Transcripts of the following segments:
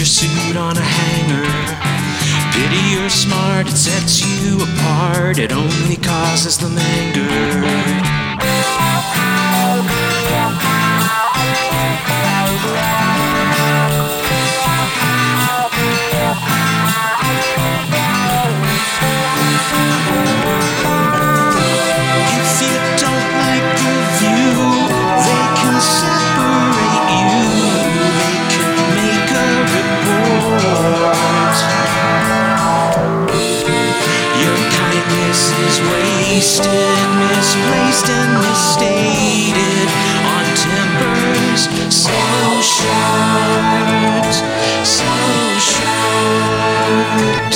your suit on a hanger. Pity you're smart, it sets you apart. It only causes them anger. Wasted, misplaced, and misstated on tempers so short, so short.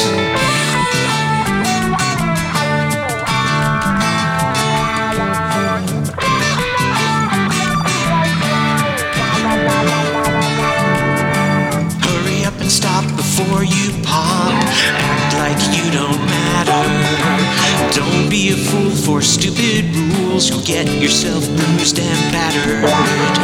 Hurry up and stop before you pop. Act like you don't matter. Don't be a fool for stupid rules. You'll get yourself bruised and battered.